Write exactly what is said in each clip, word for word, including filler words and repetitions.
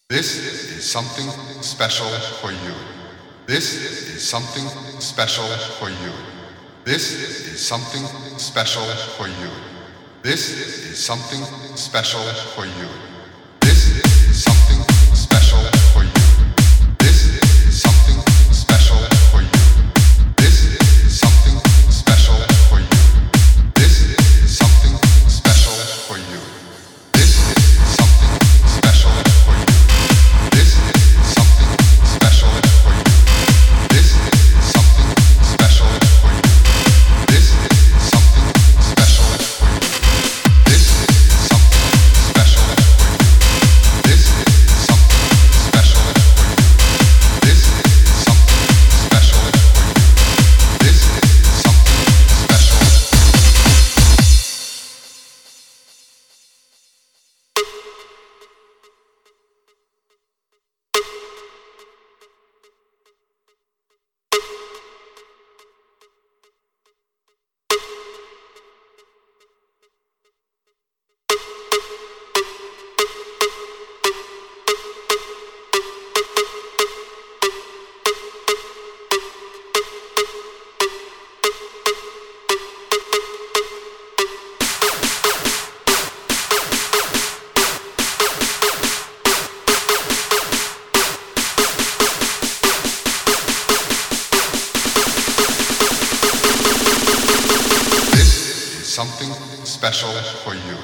This is something special for you. This is something special for you. This is something special for you. This is something special for you. This is something special for you. This is something special for you. This is something special for you. This is something special for you. This is something special for you. This is something special for you. This is something special for you. This is something special for you. This is something special for you. This is something special for you. This is something special for you. This is something something special for you.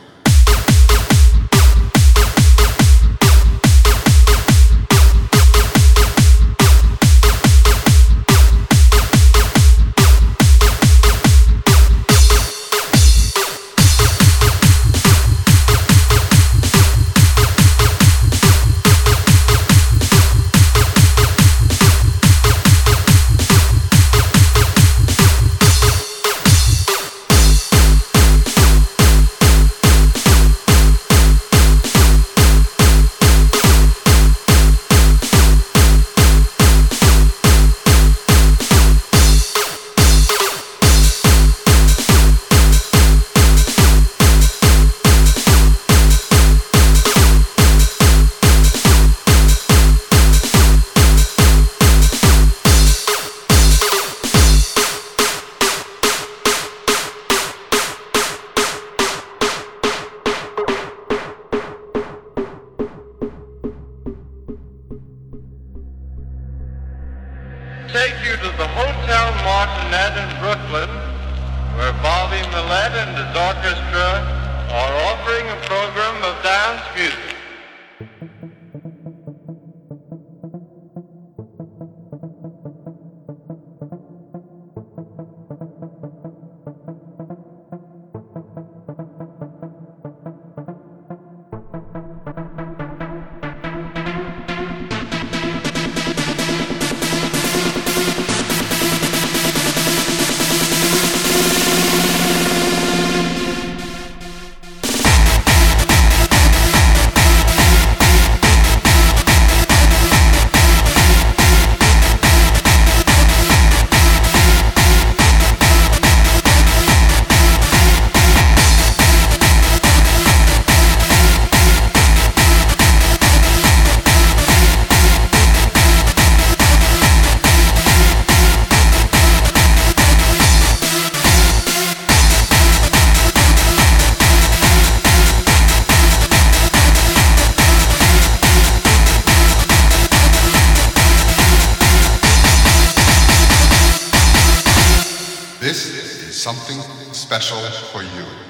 Take you to the Hotel Martinet in Brooklyn, where Bobby Millett and his orchestra are offering a program of dance music. This is something special for you.